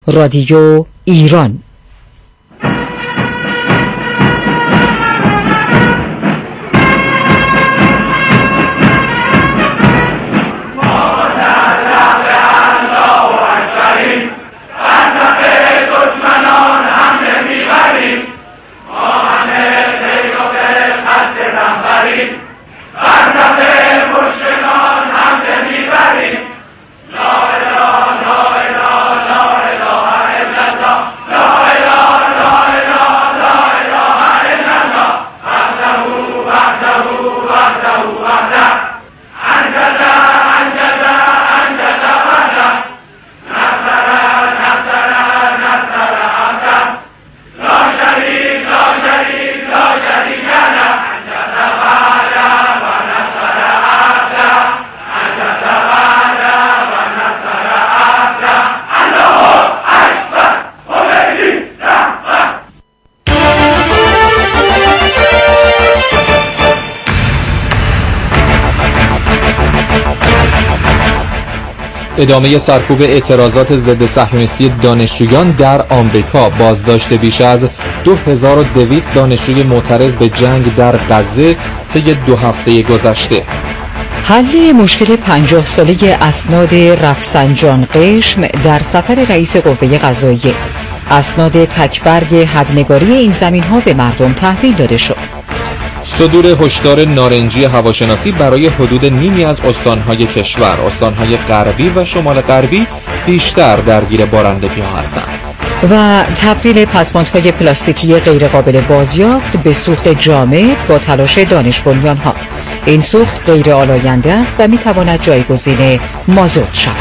رادیو ایران. ادامه سرکوب اعتراضات ضد صهیونیستی دانشجویان در آمریکا، بازداشت بیش از 2200 دانشجوی معترض به جنگ در غزه طی 2 هفته گذشته. حل مشکل 50 ساله اسناد رفسنجان قشم در سفر رئیس قوه قضاییه. اسناد تکبرگ حدنگاری این زمین‌ها به مردم تحویل داده شد. صدور هشدار نارنجی هواشناسی برای حدود نیمی از استانهای کشور. استانهای غربی و شمال غربی بیشتر درگیر بارندگی‌ها هستند. و تبدیل پسماندهای پلاستیکی غیرقابل بازیافت به سوخت جامد با تلاش دانش بنیان‌ها. این سوخت غیر آلاینده است و می‌تواند جایگزین مازوت شود.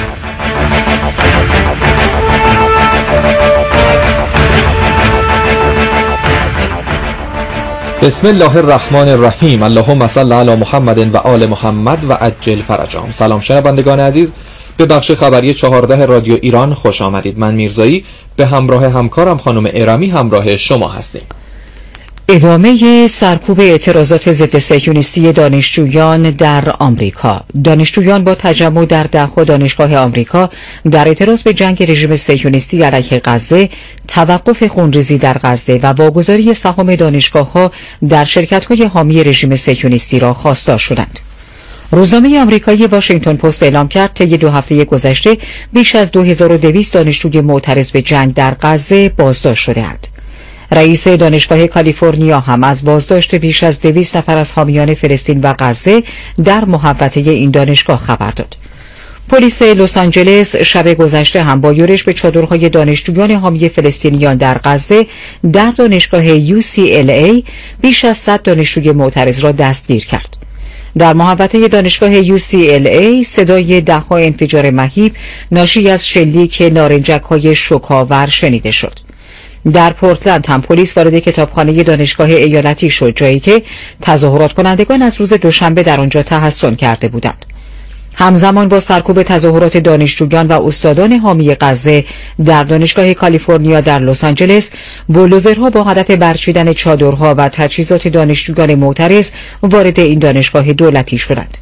بسم الله الرحمن الرحیم. اللهم صل علی محمد و آل محمد و عجل فرجهم. سلام شنوندگان عزیز، به بخش خبری 14 رادیو ایران خوش آمدید. من میرزایی به همراه همکارم خانم ارمی همراه شما هستیم. ادامه سرکوب اعتراضات ضد صهیونیستی دانشجویان در آمریکا. دانشجویان با تجمع در ده‌ها دانشگاه آمریکا در اعتراض به جنگ رژیم صهیونیستی علیه غزه، توقف خونریزی در غزه و واگذاری سهام دانشگاه‌ها در شرکت‌های حامی رژیم صهیونیستی را خواستار شدند. روزنامه آمریکایی واشنگتن پست اعلام کرد طی 2 هفته گذشته بیش از 2200 دانشجوی معترض به جنگ در غزه بازداشت شده‌اند. رئیس دانشگاه کالیفرنیا هم از بازداشت بیش از 200 نفر از حامیان فلسطین و غزه در محوطه این دانشگاه خبر داد. پلیس لس آنجلس شب گذشته هم با یورش به چادرهای دانشجویان حامی فلسطینیان در غزه در دانشگاه UCLA بیش از 100 دانشجوی معترض را دستگیر کرد. در محوطه دانشگاه UCLA صدای ده‌ها انفجار مهیب ناشی از شلیک نارنجک‌های شوک‌آور شنیده شد. در پورتلند هم پلیس وارد کتابخانه دانشگاه ایالتی شد، جایی که تظاهرات کنندگان از روز دوشنبه در آنجا تحصن کرده بودند. همزمان با سرکوب تظاهرات دانشجویان و استادان حامی غزه در دانشگاه کالیفرنیا در لس آنجلس، بولدوزرها با هدف برچیدن چادرها و تجهیزات دانشجویان معترض وارد این دانشگاه دولتی شدند.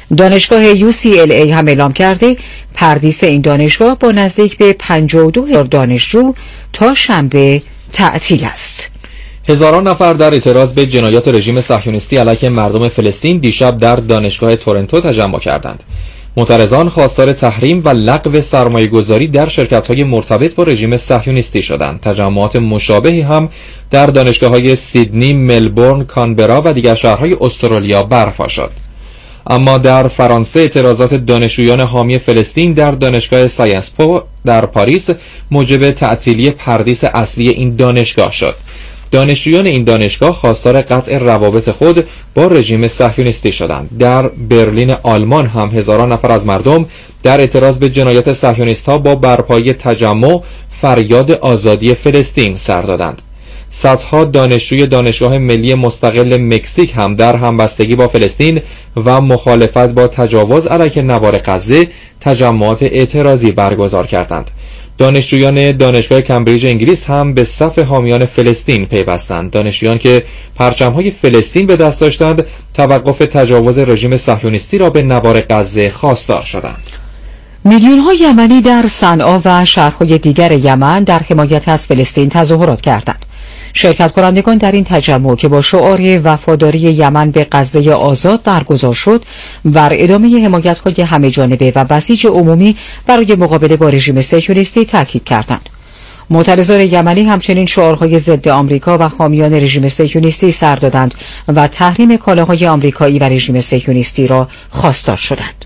دانشگاه UCLA هم اعلام کرده پردیس این دانشگاه با نزدیک به 52,000 دانشجو تا شنبه تعطیل است. هزاران نفر در اعتراض به جنایات رژیم صهیونیستی علیه مردم فلسطین دیشب در دانشگاه تورنتو تجمع کردند. معترضان خواستار تحریم و لغو سرمایه‌گذاری در شرکت‌های مرتبط با رژیم صهیونیستی شدند. تجمعات مشابهی هم در دانشگاه‌های سیدنی، ملبورن، کانبرا و دیگر شهرهای استرالیا برپا شد. اما در فرانسه اعتراضات دانشجویان حامی فلسطین در دانشگاه ساینس پو در پاریس موجب تعطیلی پردیس اصلی این دانشگاه شد. دانشجویان این دانشگاه خواستار قطع روابط خود با رژیم صهیونیستی شدند. در برلین آلمان هم هزاران نفر از مردم در اعتراض به جنایات صهیونیست‌ها با برپایی تجمع فریاد آزادی فلسطین سر دادند. صدها دانشجوی دانشگاه ملی مستقل مکزیک هم در همبستگی با فلسطین و مخالفت با تجاوز علیه نوار غزه تجمعات اعتراضی برگزار کردند. دانشجویان دانشگاه کمبریج انگلیس هم به صف حامیان فلسطین پیوستند. دانشجویان که پرچم‌های فلسطین به دست داشتند توقف تجاوز رژیم صهیونیستی را به نوار غزه خواستار شدند. میلیون‌ها یمنی در صنعا و شهرهای دیگر یمن در حمایت از فلسطین تظاهرات کردند. شرکت کنندگان در این تجمع که با شعار وفاداری یمن به غزه آزاد برگزار شد، بر ادامه حمایت‌های همه‌جانبه و بسیج عمومی برای مقابله با رژیم صهیونیستی تاکید کردند. معترضان یمنی همچنین شعارهای ضد آمریکا و حامیان رژیم صهیونیستی سر دادند و تحریم کالاهای آمریکایی و رژیم صهیونیستی را خواستار شدند.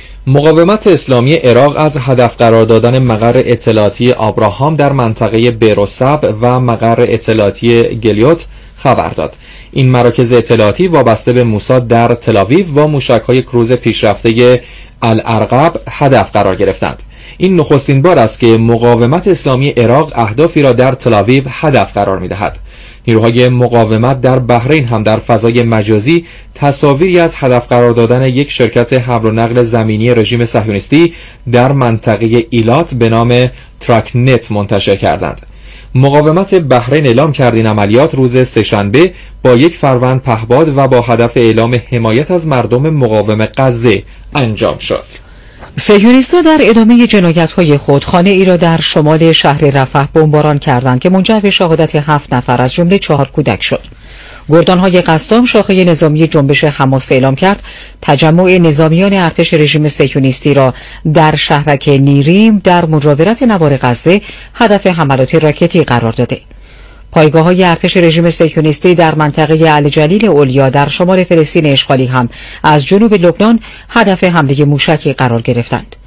مقاومت اسلامی عراق از هدف قرار دادن مقر اطلاعاتی آبراهام در منطقه بیروسب و مقر اطلاعاتی گلیوت خبر داد. این مراکز اطلاعاتی وابسته به موساد در تل‌آویو و موشک‌های کروز پیشرفته العرقب هدف قرار گرفتند. این نخستین بار است که مقاومت اسلامی عراق اهدافی را در تل‌آویو هدف قرار می‌دهد. نیروهای مقاومت در بحرین هم در فضای مجازی تصاویری از هدف قرار دادن یک شرکت حمل و نقل زمینی رژیم صهیونیستی در منطقه ایلات به نام تراکنت منتشر کردند. مقاومت بحرین اعلام کرد این عملیات روز سه‌شنبه با 1 فروند پهباد و با هدف اعلام حمایت از مردم مقاوم غزه انجام شد. صهیونیست‌ها در ادامه جنایت‌های خود خانه ای را در شمال شهر رفح بمباران کردند که منجر به شهادت 7 نفر از جمله 4 کودک شد. گردان‌های قسام شاخه نظامی جنبش حماس اعلام کرد تجمع نظامیان ارتش رژیم صهیونیستی را در شهرک نیریم در مجاورت نوار غزه هدف حملات راکتی قرار داده. پایگاه‌های ارتش رژیم صهیونیستی در منطقه الجلیل علیا در شمال فلسطین اشغالی هم از جنوب لبنان هدف حمله موشکی قرار گرفتند.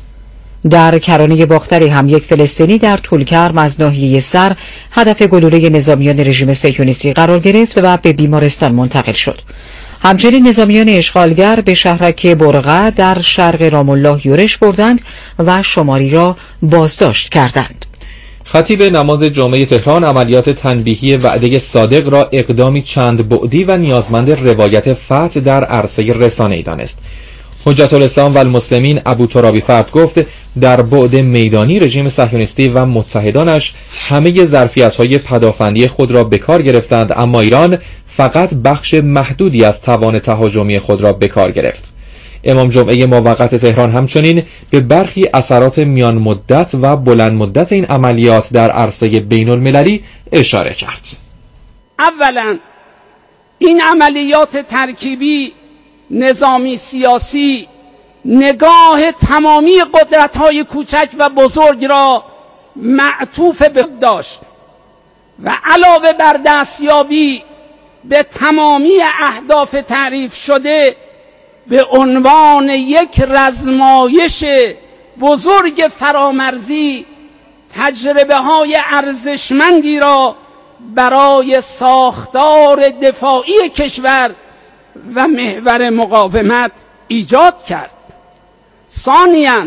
در کرانه باختری هم یک فلسطینی در طولکرم از ناحیه سر هدف گلوله نظامیان رژیم صهیونیستی قرار گرفت و به بیمارستان منتقل شد. همچنین نظامیان اشغالگر به شهرک برقه در شرق رام الله یورش بردند و شماری را بازداشت کردند. خطیب نماز جمعه تهران عملیات تنبیهی وعده صادق را اقدامی چند بعدی و نیازمند روایت فتح در عرصه رسانه‌ای دانست. حجت الاسلام و المسلمین ابو ترابی فرد گفت در بعد میدانی رژیم صهیونیستی و متحدانش همه ظرفیت‌های پدافندی خود را به کار گرفتند، اما ایران فقط بخش محدودی از توان تهاجمی خود را به کار گرفت. امام جمعه موقت تهران همچنین به برخی اثرات میان مدت و بلند مدت این عملیات در عرصه بین المللی اشاره کرد. اولا این عملیات ترکیبی نظامی سیاسی نگاه تمامی قدرت‌های کوچک و بزرگ را معطوف به داشت و علاوه بر دستیابی به تمامی اهداف تعریف شده به عنوان یک رزمایش بزرگ فرامرزی تجربه‌های ارزشمندی را برای ساختار دفاعی کشور و محور مقاومت ایجاد کرد. ثانیاً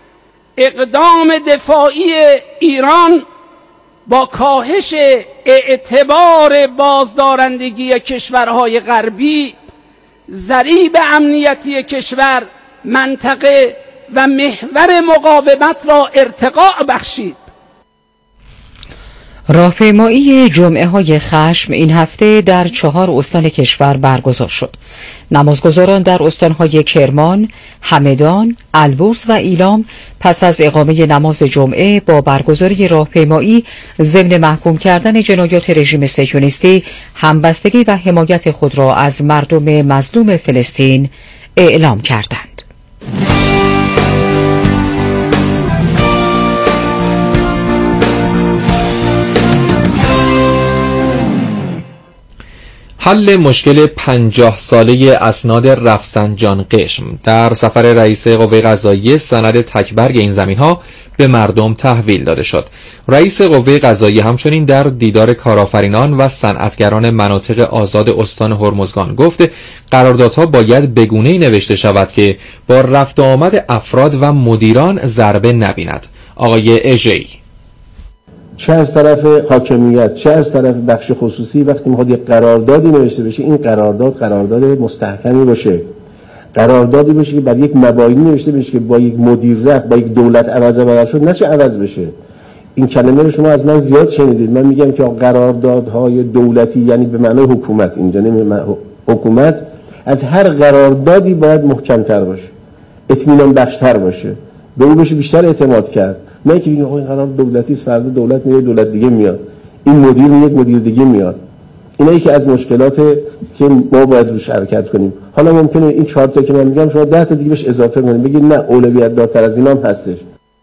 اقدام دفاعی ایران با کاهش اعتبار بازدارندگی کشورهای غربی ضریب امنیتی کشور، منطقه و محور مقاومت را ارتقاء بخشید. راهپیمایی جمعه‌های خشم این هفته در 4 استان کشور برگزار شد. نمازگزاران در استان‌های کرمان، همدان، البرز و ایلام پس از اقامه نماز جمعه با برگزاری راهپیمایی ضمن محکوم کردن جنایات رژیم صهیونیستی همبستگی و حمایت خود را از مردم مظلوم فلسطین اعلام کردند. حل مشکل 50 ساله اسناد رفسنجان قشم. در سفر رئیس قوه قضاییه سند تکبرگ این زمین‌ها به مردم تحویل داده شد. رئیس قوه قضاییه همچنین در دیدار کارآفرینان و صنعتگران مناطق آزاد استان هرمزگان گفت قراردادها باید به گونه‌ای نوشته شود که با رفت و آمد افراد و مدیران ضربه نبیند. آقای اژه‌ای چه از طرف حاکمیت چه از طرف بخش خصوصی وقتی میخواد یک قراردادی نوشته بشه، این قرارداد مستحکمی باشه، قراردادی باشه که بر یک مبانی نوشته بشه که با یک مدیر رفت با یک دولت عوض شد نشه عوض بشه. این کلمه رو شما از من زیاد شنیدید. من میگم که قراردادهای دولتی یعنی به معنای حکومت، اینجا نمیگم حکومت، از هر قراردادی باید محکم‌تر باشه، اطمینان بخش‌تر باشه، به اون بشه بیشتر اعتماد کرد، نه که بگیم آقا این قرار دولتی است، فردا دولت میاد دولت دیگه میاد، این مدیر میاد مدیر دیگه میاد. اینا یکی از مشکلات که ما باید روش حرکت کنیم. حالا ممکنه این 4 تا که من میگم شما 10 تا دیگه بهش اضافه کنید، بگید نه اولویت دارتر از اینا هم هستش.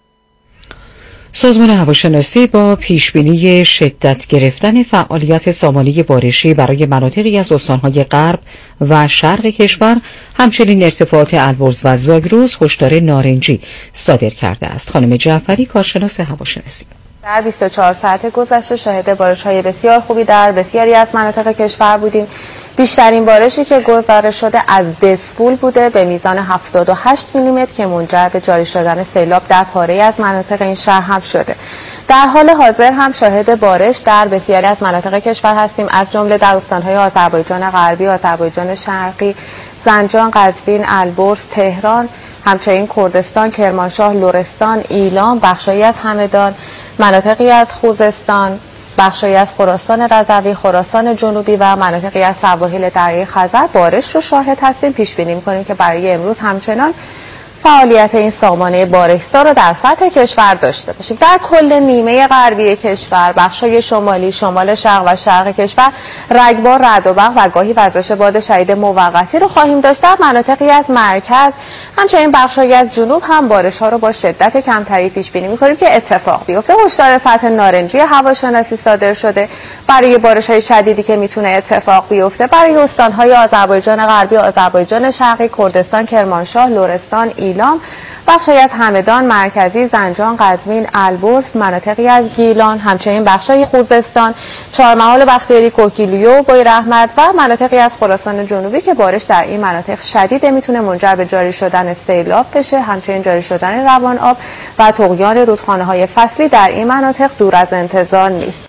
سازمان هواشناسی با پیشبینی شدت گرفتن فعالیت سامانه بارشی برای مناطقی از استانهای غرب و شرق کشور، همچنین ارتفاعات البرز و زاگرس، هشدار نارنجی صادر کرده است. خانم جعفری، کارشناس هواشناسی: در 24 ساعت گذشته شاهد بارش‌های بسیار خوبی در بسیاری از مناطق کشور بودیم. بیشترین بارشی که گزارش شده از دسفول بوده به میزان 78 میلیمتر که منجر به جاری شدن سیلاب در پاره‌ای از مناطق این شهر هم شده. در حال حاضر هم شاهد بارش در بسیاری از مناطق کشور هستیم، از جمله در استان‌های آذربایجان غربی، آذربایجان شرقی، زنجان، قزوین، البرز، تهران، همچنین کردستان، کرمانشاه، لرستان، ایلام، بخشایی از همدان، مناطقی از خوزستان، بخشایی از خراسان رضوی، خراسان جنوبی و مناطقی از سواحل دریای خزر بارش رو شاهد هستیم. پیش بینی می‌کنیم که برای امروز همچنان فعالیت این سامانه بارش‌سا رو در سطح کشور داشته باشیم. در کل نیمه غربی کشور، بخشای شمالی، شمال شرق و شرق کشور رگبار، رعد و برق و گاهی وزش باد شدید موقتی رو خواهیم داشت. در مناطقی از مرکز، همچنین بخشایی از جنوب هم بارش‌ها رو با شدت کمتری پیش بینی می‌کنیم که اتفاق بیفته. هشدار سطح نارنجی هواشناسی صادر شده برای بارش‌های شدیدی که میتونه اتفاق بیفته برای استان‌های آذربایجان غربی، آذربایجان شرقی، کردستان، کرمانشاه، لرستان، ایلام، بخشی از همدان، مرکزی، زنجان، قزوین، البرز، مناطقی از گیلان، همچنین بخشای خوزستان، چهارمحال، بختیاری، کوهگیلویه و بویراحمد و مناطقی از خراسان جنوبی که بارش در این مناطق شدیده میتونه منجر به جاری شدن سیلاب بشه، همچنین جاری شدن روان آب و طغیان رودخانه‌های فصلی در این مناطق دور از انتظار نیست.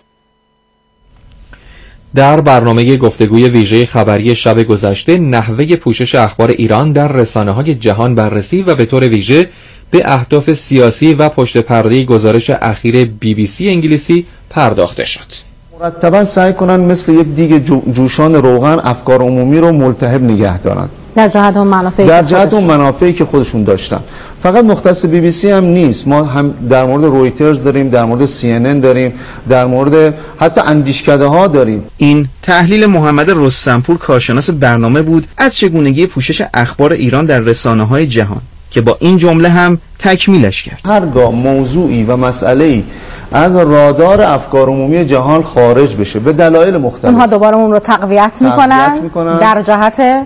در برنامه گفتگوی ویژه خبری شب گذشته، نحوه پوشش اخبار ایران در رسانه‌های جهان بررسی و به طور ویژه به اهداف سیاسی و پشت پرده گزارش اخیر BBC انگلیسی پرداخته شد. مرتبا سعی کنن مثل یک دیگ جوشان روغن افکار عمومی رو ملتهب نگه دارن در جهت اون منافعی که خودشون داشتن. فقط مختص BBC هم نیست، ما هم در مورد رویترز داریم، در مورد CNN داریم، در مورد حتی اندیشکده ها داریم. این تحلیل محمد رستمپور، کارشناس برنامه بود، از چگونگی پوشش اخبار ایران در رسانه‌های جهان که با این جمله هم تکمیلش کرد: هرگاه موضوعی و مسئله‌ای از رادار افکار عمومی جهان خارج بشه به دلایل مختلف، اونها دوباره اون رو تقویت میکنن در جهت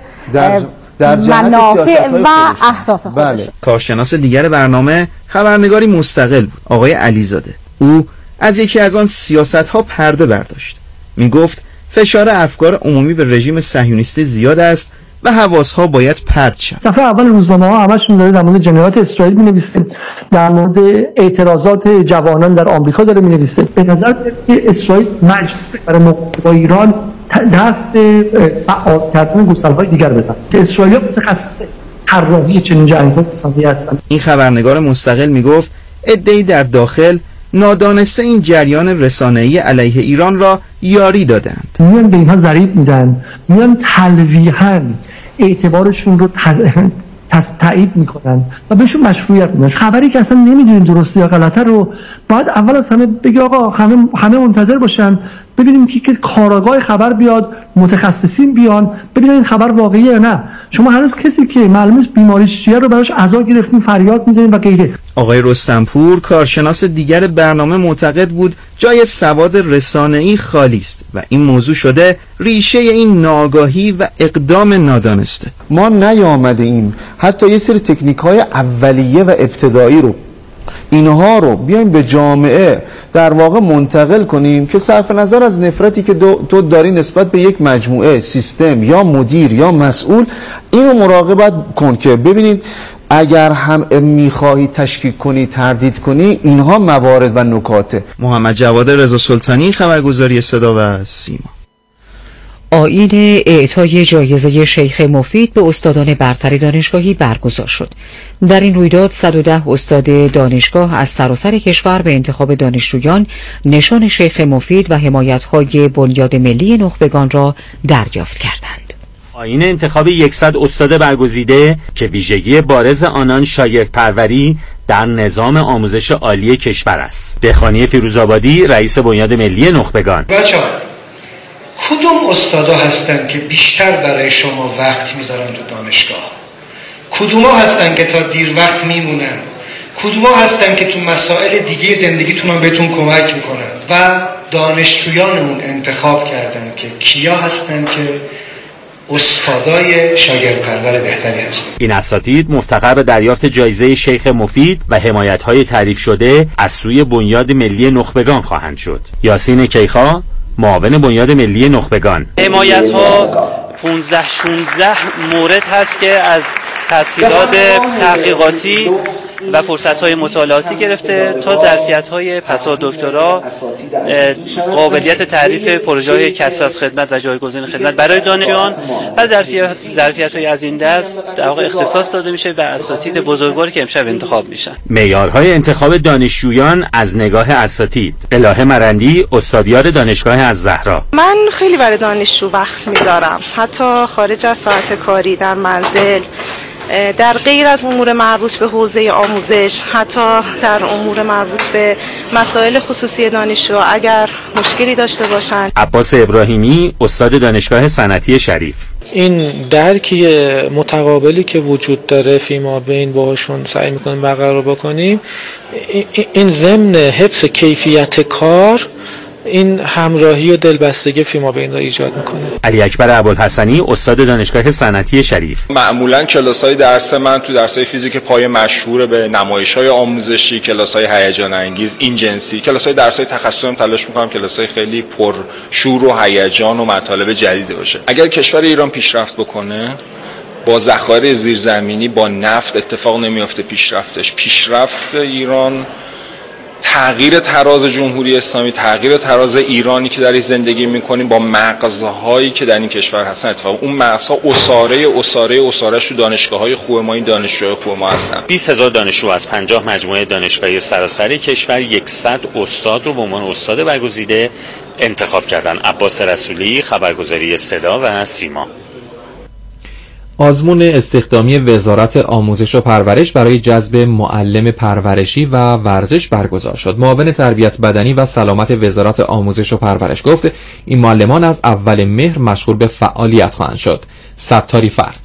منافع و اهداف خودشون. کارشناس دیگر برنامه خبرنگاری مستقل بود، آقای علیزاده. او از یکی از آن سیاست‌ها پرده برداشت. میگفت فشار افکار عمومی به رژیم صهیونیستی زیاد است و حواس‌ها باید پرت شد. صفحه اول روزنامه‌ها همشون داره در مورد جنایات اسرائیل می‌نویسه، در مورد اعتراضات جوانان در آمریکا داره می‌نویسه. به نظر میاد اسرائیل مجبور برای مقابله با ایران دست به فعال کردن گسل‌های دیگر بدن که اسرائیل متخصص طراحی چنین جنگ‌های اقتصادی هستند. این خبرنگار مستقل میگفت عده‌ای در داخل نادانسته این جریان رسانه‌ای علیه ایران را یاری دادند. میان به اینها ضریب میزنن، میان تلویحاً اعتبارشون رو تایید میکنن و بهشون مشروعیت میدن. خبری که اصلا نمیدونیم درسته یا غلطه رو باید اول از همه بگی آقا همه منتظر باشن ببینیم که کاراگاه خبر بیاد، متخصصین بیان ببینن این خبر واقعیه یا نه. شما هر روز کسی که معلومه بیماریش چیه رو براش عزا گرفتین، فریاد میزنین و غیره. آقای رستمپور، کارشناس دیگر برنامه، معتقد بود جای سواد رسانه‌ای خالی است و این موضوع شده ریشه این ناآگاهی و اقدام نادانسته. ما نیامده ایم حتی یه سری تکنیک‌های اولیه و ابتدایی رو اینها رو بیایم به جامعه در واقع منتقل کنیم که صرف نظر از نفرتی که تو داری نسبت به یک مجموعه، سیستم یا مدیر یا مسئول، اینو مراقبت کن که ببینید اگر هم میخواهی تشکیک کنی، تردید کنی، اینها موارد و نکاته. محمد جواد رضا سلطانی، خبرگزاری صدا و سیما. آیین اعطای جایزه شیخ مفید به استادان برتر دانشگاهی برگزار شد. در این رویداد 110 استاد دانشگاه از سراسر کشور به انتخاب دانشجویان نشان شیخ مفید و حمایت‌های بنیاد ملی نخبگان را دریافت کردند. آیین انتخاب 100 استاد برگزیده که ویژگی بارز آنان شاگردپروری، در نظام آموزش عالی کشور است. دهقانی فیروزآبادی، رئیس بنیاد ملی نخبگان: بچه‌ها کدوم استادا هستن که بیشتر برای شما وقت میذارن تو دانشگاه؟ کدوما هستن که تا دیر وقت میمونن؟ کدوما هستن که تو مسائل دیگه زندگیتون هم بهتون کمک میکنن؟ و دانشجویانمون انتخاب کردن که کیا هستن که استادای شاگردپرور بهتری هستن. این اساتید مفتقر به دریافت جایزه شیخ مفید و حمایت‌های تعریف شده از سوی بنیاد ملی نخبگان خواهند شد. یاسین کیخا، معاون بنیاد ملی نخبگان: حمایت‌ها 15-16 مورد هست که از تسهیلات تحقیقاتی و فرصت‌های مطالعاتی گرفته تا ظرفیت‌های پسا دکترا، قابلیت تعریف پروژه‌های کسب از خدمت و جایگزین خدمت برای دانشجویان و ظرفیت‌های از این دست در واقع اختصاص داده میشه به اساتید بزرگواری که امشب انتخاب میشن. معیارهای انتخاب دانشجویان از نگاه اساتید: الهه مرندی، استادیار دانشگاه الزهرا: من خیلی برای دانشجو وقت میذارم، حتی خارج از ساعت کاری، در منزل، در غیر از امور مربوط به حوزه آموزش، حتی در امور مربوط به مسائل خصوصی دانشجو اگر مشکلی داشته باشند. عباس ابراهیمی، استاد دانشگاه صنعتی شریف: این درکی متقابلی که وجود داره فیما بین باهاشون سعی میکنیم برقرار بکنیم، این ضمن حفظ کیفیت کار، این همراهی و دلبستگی فیما بین را ایجاد میکنه. علی اکبر ابوالحسنی، استاد دانشگاه صنعتی شریف: معمولا کلاس‌های درس من تو درس‌های فیزیک پایه مشهور به نمایش‌های آموزشی، کلاس‌های هیجان انگیز، این جنسی. کلاس‌های درس‌های تخصصی هم تلاش می‌کنم کلاس‌های خیلی پر شور و هیجان و مطالب جدید باشه. اگر کشور ایران پیشرفت بکنه، با ذخایر زیرزمینی، با نفت اتفاق نمیافته پیشرفت ایران، تغییر تراز جمهوری اسلامی، تغییر تراز ایرانی که در زندگی میکنیم با مغزهایی که در این کشور هستن اتفاق اون مغزها اسارهش تو دانشگاه‌های خوب ما، این دانشجوهای خوب ما هستن. 20,000 دانشجو از 50 مجموعه دانشگاهی سراسری کشور 100 استاد رو به عنوان استاد برگزیده انتخاب کردن. عباس رسولی، خبرگزاری صدا و سیما. آزمون استخدامی وزارت آموزش و پرورش برای جذب معلم پرورشی و ورزش برگزار شد. معاون تربیت بدنی و سلامت وزارت آموزش و پرورش گفت این معلمان از اول مهر مشغول به فعالیت خواهند شد. ستاری فرد: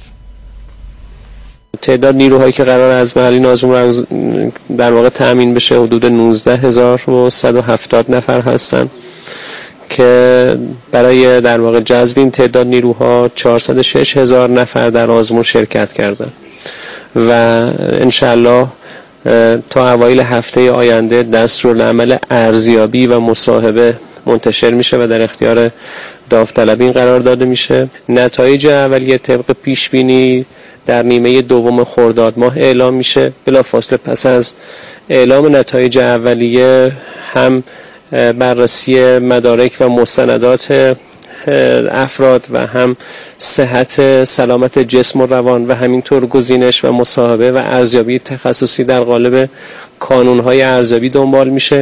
تعداد نیروهایی که قرار از محل آزمون در واقع تأمین بشه حدود 19,170 نفر هستند که برای در واقع جذب این تعداد نیروها 406,000 نفر در آزمون شرکت کردند و انشالله تا اوایل هفته آینده دستورالعمل ارزیابی و مصاحبه منتشر میشه و در اختیار داوطلبین قرار داده میشه. نتایج اولیه طبق پیش بینی در نیمه دوم خرداد ماه اعلام میشه. بلافاصله پس از اعلام نتایج اولیه هم بررسی مدارک و مستندات افراد و هم صحت سلامت جسم و روان و همینطور گزینش و مصاحبه و ارزیابی تخصصی در قالب کانون‌های ارزیابی دنبال میشه.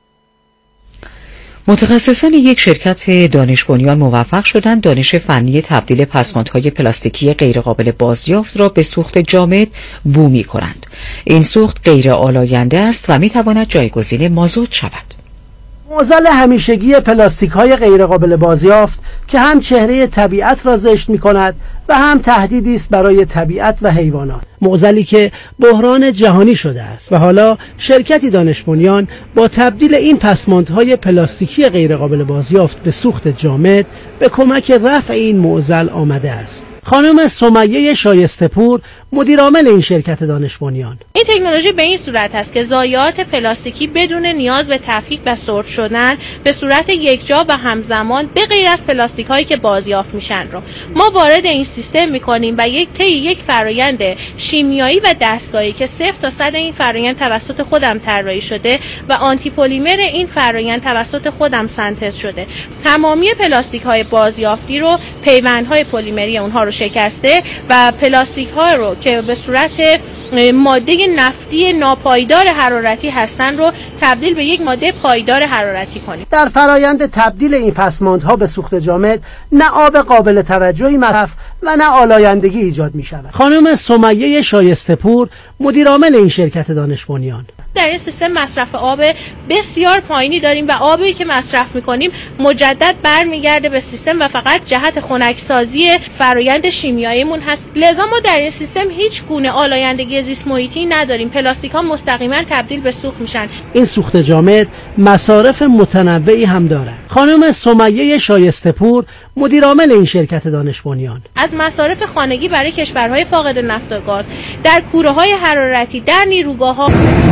متخصصان یک شرکت دانش بنیان موفق شدند دانش فنی تبدیل پسماندهای پلاستیکی غیرقابل بازیافت را به سوخت جامد بومی کنند. این سوخت غیر آلاینده است و میتواند جایگزین مازوت شود. معضل همیشگی پلاستیک‌های غیرقابل بازیافت که هم چهره طبیعت را زشت می‌کند و هم تهدیدی است برای طبیعت و حیوانات. معضلی که بحران جهانی شده است و حالا شرکتی دانش بنیان با تبدیل این پسماندهای پلاستیکی غیرقابل بازیافت به سوخت جامد به کمک رفع این معضل آمده است. خانم سمیه شایسته‌پور مدیر عامل این شرکت دانش بنیان: این تکنولوژی به این صورت است که ضایعات پلاستیکی بدون نیاز به تفکیک و سورت شدن به صورت یکجا و همزمان به غیر از پلاستیک هایی که بازیافت میشن رو ما وارد این سیستم میکنیم و یک فرایند شیمیایی و دستگاهی که 0 تا 100 این فرایند توسط خودم طراحی شده و آنتی پلیمر این فرایند توسط خودم سنتز شده. تمامی پلاستیک های بازیافتی رو پیوندهای پلیمری اونها رو شکسته و پلاستیک ها رو که به صورت ماده نفتی ناپایدار حرارتی هستن رو تبدیل به یک ماده پایدار حرارتی کنیم. در فرایند تبدیل این پسماندها به سوخت جامد نه آب قابل توجهی مصرف و نه آلایندگی ایجاد می شود. خانم سمیه شایسته پور مدیر عامل این شرکت دانش بنیان: در این سیستم مصرف آب بسیار پایینی داریم و آبی که مصرف میکنیم مجدد برمیگرده به سیستم و فقط جهت خنکسازی فرایند شیمیاییمون هست. لذا ما در این سیستم هیچ گونه آلایندگی زیست محیطی نداریم. پلاستیک ها مستقیما تبدیل به سوخت میشن. این سوخت جامد مصارف متنوعی هم دارد. خانم سمیه شایسته پور مدیر عامل این شرکت دانش بنیان: از مصارف خانگی برای کشورهای فاقد نفت و گاز، در کوره‌های حرارتی، در نیروگاه‌ها،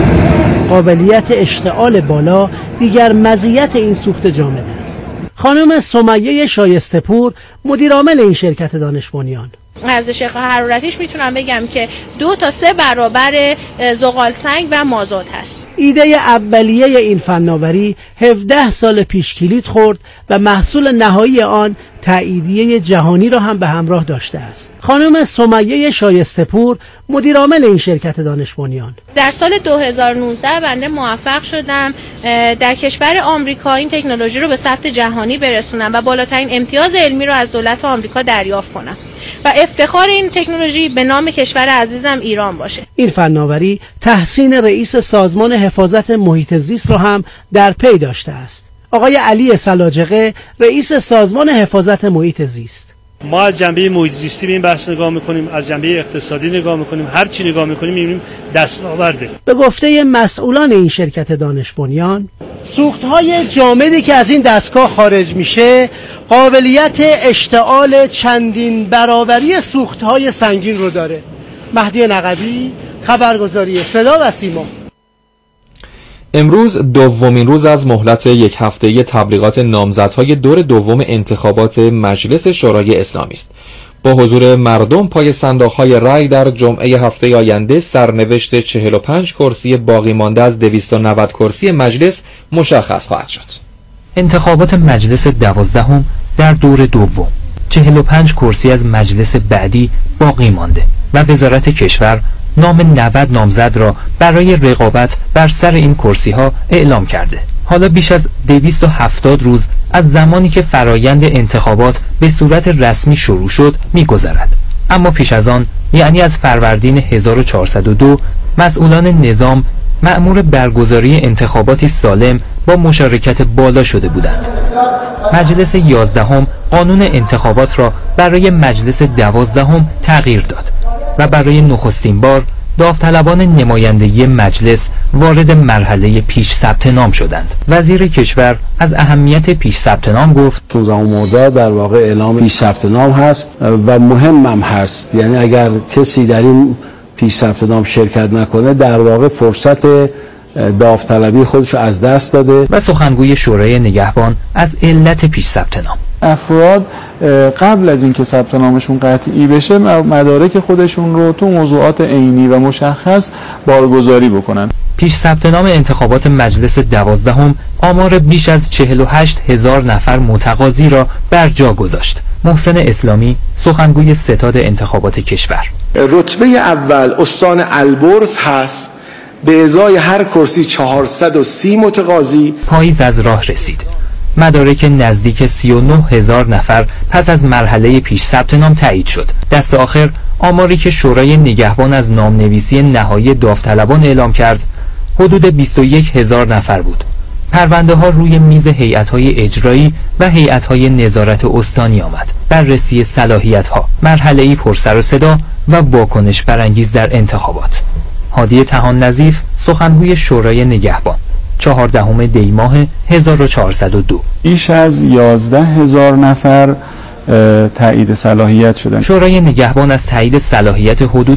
قابلیت اشتعال بالا دیگر مزیت این سوخت جامد است. خانم سمیه شایسته پور مدیر عامل این شرکت دانش بنیان: ارزش حرارتیش میتونم بگم که 2 تا 3 برابر زغال سنگ و مازوت هست. ایده اولیه این فناوری 17 سال پیش کلید خورد و محصول نهایی آن تاییدیه جهانی را هم به همراه داشته است. خانم سمیه شایسته پور مدیر عامل این شرکت دانش بنیان: در سال 2019 بنده موفق شدم در کشور آمریکا این تکنولوژی رو به ثبت جهانی برسونم و بالاترین امتیاز علمی رو از دولت آمریکا دریافت کنم و افتخار این تکنولوژی به نام کشور عزیزم ایران باشه. این فناوری تحسین رئیس سازمان حفاظت محیط زیست را هم در پی داشته است. آقای علی سلاجقه رئیس سازمان حفاظت محیط زیست: ما از جنبه محیط زیستی به این بحث نگاه میکنیم، از جنبه اقتصادی نگاه میکنیم، هر چی نگاه میکنیم میبینیم دستاورده. به گفته مسئولان این شرکت دانش بنیان، سوختهای جامدی که از این دستگاه خارج میشه قابلیت اشتعال چندین برابری سوختهای سنگین رو داره. مهدی نقبی، خبرگزاری صدا و سیما. امروز دومین روز از مهلت یک هفته‌ای تبلیغات نامزدهای دور دوم انتخابات مجلس شورای اسلامی است. با حضور مردم پای صندوق‌های رای در جمعه هفته آینده سرنوشت 45 کرسی باقی مانده از 290 کرسی مجلس مشخص خواهد شد. انتخابات مجلس 12 در دور دوم، 45 کرسی از مجلس بعدی باقی مانده و وزارت کشور نام 90 نامزد را برای رقابت بر سر این کرسی ها اعلام کرده. حالا بیش از 270 روز از زمانی که فرایند انتخابات به صورت رسمی شروع شد می‌گذرد. اما پیش از آن، یعنی از فروردین 1402، مسئولان نظام مأمور برگزاری انتخاباتی سالم با مشارکت بالا شده بودند. مجلس 11 قانون انتخابات را برای مجلس 12 تغییر داد و برای نخستین بار داوطلبان نمایندگی مجلس وارد مرحله پیش ثبت نام شدند. وزیر کشور از اهمیت پیش ثبت نام گفت: 16 مرداد در واقع اعلام پیش ثبت نام هست و مهمم هست. یعنی اگر کسی در این پیش ثبت نام شرکت نکنه در واقع فرصت داوطلبی خودش از دست داده. و سخنگوی شورای نگهبان از علت پیش ثبت نام: افراد قبل از اینکه ثبت نامشون قطعی بشه مدارک خودشون رو تو موضوعات عینی و مشخص بارگذاری بکنن. پیش ثبت نام انتخابات مجلس 12 آمار بیش از 48,000 نفر متقاضی را بر جا گذاشت. محسن اسلامی، سخنگوی ستاد انتخابات کشور: رتبه اول استان البرز هست، به ازای هر کرسی 430 متقاضی. پاییز از راه رسید. مدارک نزدیک 39,000 نفر پس از مرحله پیش ثبت نام تایید شد. دست آخر آماری که شورای نگهبان از نامنویسی نهایی داوطلبان اعلام کرد حدود 21,000 نفر بود. پرونده ها روی میز هیئت‌های اجرایی و هیئت‌های نظارت استانی آمد. بررسی صلاحیت ها، مرحله‌ای پر سر و صدا و واکنش برانگیز در انتخابات. هادی طحان نظیف، سخنگوی شورای نگهبان: 14 دی ماه 1402. بیش از 11,000 نفر تایید صلاحیت شدن. شورای نگهبان از تایید صلاحیت حدود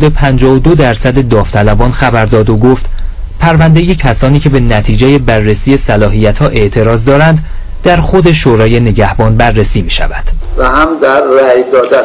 52% داوطلبان خبر داد و گفت پرونده کسانی که به نتیجه بررسی صلاحیت ها اعتراض دارند در خود شورای نگهبان بررسی می شود. و هم در رأی دادن.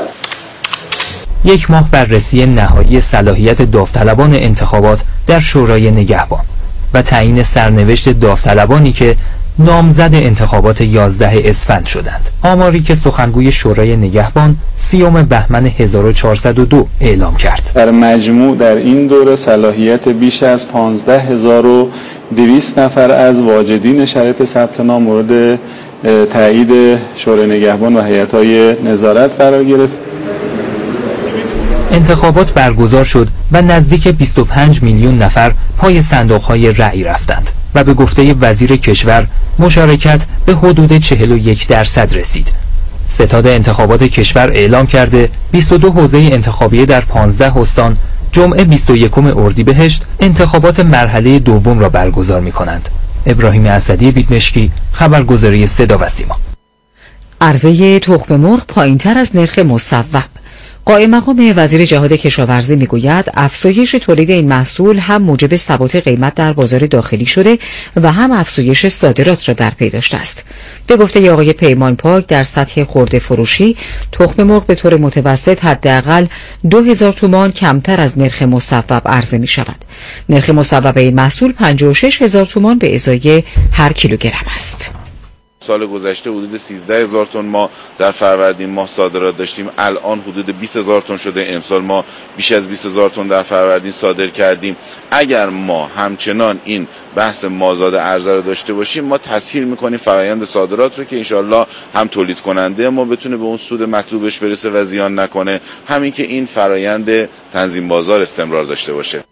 1 ماه بررسی نهایی صلاحیت داوطلبان انتخابات در شورای نگهبان و تعیین سرنوشت داوطلبانی که نامزد انتخابات 11 اسفند شدند. آماری که سخنگوی شورای نگهبان 30 بهمن 1402 اعلام کرد. در مجموع در این دوره صلاحیت بیش از 15200 نفر از واجدین شرایط ثبت نام مورد تایید شورای نگهبان و هیئت‌های نظارت قرار گرفت. انتخابات برگزار شد و نزدیک 25 میلیون نفر پای صندوق‌های رأی رفتند و به گفته وزیر کشور مشارکت به حدود 41% رسید. ستاد انتخابات کشور اعلام کرده 22 حوزه انتخابیه در 15 استان جمعه 21 اردیبهشت انتخابات مرحله دوم را برگزار می‌کنند. ابراهیم اسدی بیدمشکی، خبرگزاری صدا و سیما. عرضه تخم مرغ پایین‌تر از نرخ مصوب. قائم مقام وزیر جهاد کشاورزی میگوید افزایش تولید این محصول هم موجب ثبات قیمت در بازار داخلی شده و هم افزایش صادرات را در پی داشته است. به گفته آقای پیمان پاک در سطح خرده فروشی تخم مرغ به طور متوسط حداقل 2000 تومان کمتر از نرخ مصوب عرضه می شود. نرخ مصوب این محصول 56000 تومان به ازای هر کیلوگرم است. سال گذشته حدود 13000 تن ما در فروردین ماه صادرات داشتیم، الان حدود 20000 تن شده. امسال ما بیش از 20000 تن در فروردین صادر کردیم. اگر ما همچنان این بحث مازاد عرضه رو داشته باشیم، ما تسهیل میکنیم فرآیند صادرات رو که انشالله هم تولید کننده ما بتونه به اون سود مطلوبش برسه و زیان نکنه، همین که این فرآیند تنظیم بازار استمرار داشته باشه.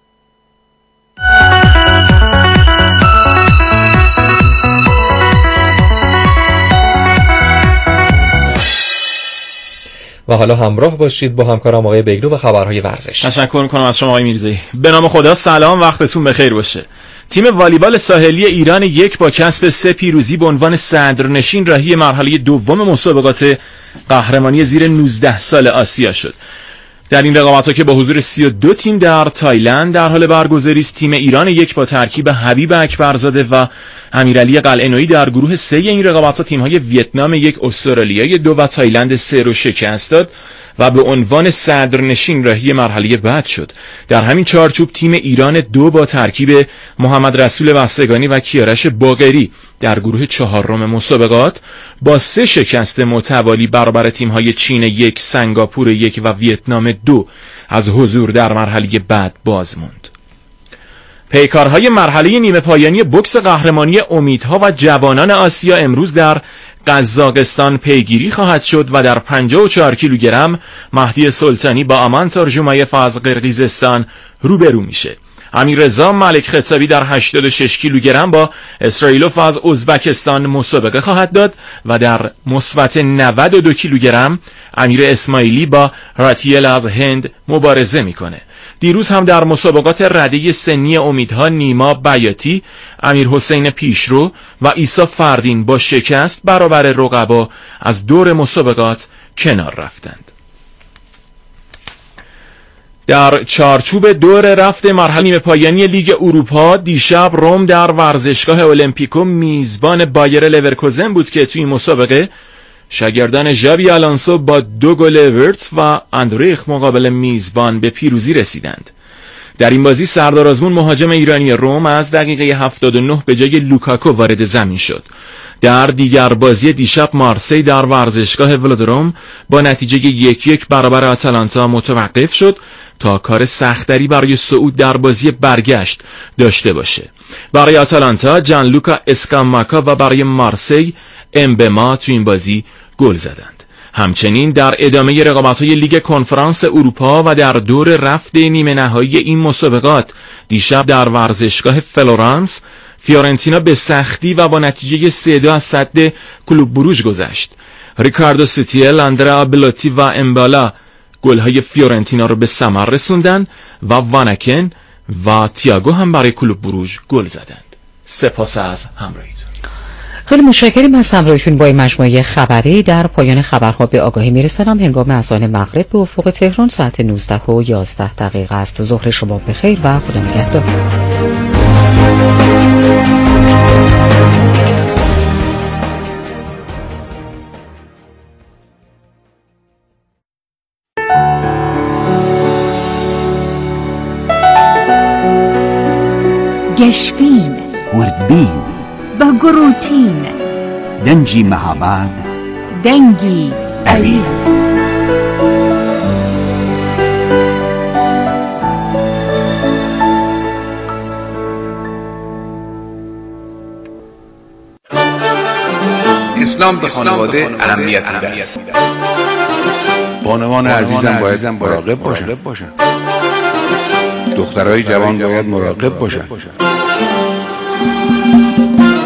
و حالا همراه باشید با همکارم آقای بیگلو و خبرهای ورزش. تشکر می‌کنم از شما آقای میرزایی. به نام خدا سلام، وقتتون بخیر باشه. تیم والیبال ساحلی ایران 1 با کسب 3 پیروزی به عنوان صدرنشین راهی مرحله دوم مسابقات قهرمانی زیر 19 سال آسیا شد. در این رقابت‌ها که با حضور 32 تیم در تایلند در حال برگزاری است، تیم ایران 1 با ترکیب حبیب اکبرزاده و امیرعلی قلعه‌نویی در گروه 3 این رقابت‌ها تیم‌های ویتنام 1، استرالیای 2 و تایلند 3 رو شکست داد و به عنوان صدرنشین راهی مرحله بعد شد. در همین چارچوب تیم ایران 2 با ترکیب محمد رسول بستگانی و کیارش باقری در گروه 4 مسابقات با 3 شکست متوالی برابر تیم‌های چین 1، سنگاپور 1 و ویتنام 2 از حضور در مرحله بعد باز ماند. پیکارهای مرحله نیمه پایانی بوکس قهرمانی امیدها و جوانان آسیا امروز در قزاقستان پیگیری خواهد شد و در 54 کیلوگرم مهدی سلطانی با امان ترجمایف از قرقیزستان روبرو میشه. امیررضا ملک خطابی در 86 کیلوگرم با اسرائیلوف از ازبکستان مسابقه خواهد داد و در مثبت 92 کیلوگرم امیر اسماعیلی با راتیل از هند مبارزه میکنه. دیروز هم در مسابقات رده سنی امیدها نیما بیاتی، امیر حسین پیشرو و عیسی فردین با شکست برابر رقبا از دور مسابقات کنار رفتند. در چارچوب دور رفت مرحله نیمه پایانی لیگ اروپا دیشب روم در ورزشگاه المپیکو میزبان بایر لورکوزن بود که توی مسابقه شاگردان ژابی آلونسو با 2 گل ورتس و اندریخ مقابل میزبان به پیروزی رسیدند. در این بازی سردار آزمون مهاجم ایرانی روم از دقیقه 79 به جای لوکاکو وارد زمین شد. در دیگر بازی دیشب مارسی در ورزشگاه ولودروم با نتیجه 1-1 برابر آتالانتا متوقف شد تا کار سختری برای صعود در بازی برگشت داشته باشه. برای آتالانتا جانلوکا اسکاماکا و برای مارسی امبما تو این بازی گل زدند. همچنین در ادامه رقابت‌های لیگ کنفرانس اروپا و در دور رفت نیمه نهایی این مسابقات دیشب در ورزشگاه فلورانس فیورنتینا به سختی و با نتیجه 3-2 از صد کلوب بروژ گذشت. ریکاردو سوتیل، اندرا بلوتی و امبالا گل‌های فیورنتینا رو به ثمر رسوندند و وانکن و تییاگو هم برای کلوب بروژ گل زدند. سپاس از همراهیتون. خیلی متشکرم از همراهیتون با این مجموعه خبری. در پایان خبرها به آگاهی میرسانم هنگام اذان مغرب به افق تهران ساعت 19:11 است. ظهر شما بخیر و خدا نگهدار. گشبین، وردبین، و گروتین. دنجی محمد، دنگی علی. اسلام به خانواده اهمیت میده. بانوان عزیزم باید مراقب باشن. دخترای جوان باید مراقب باشن.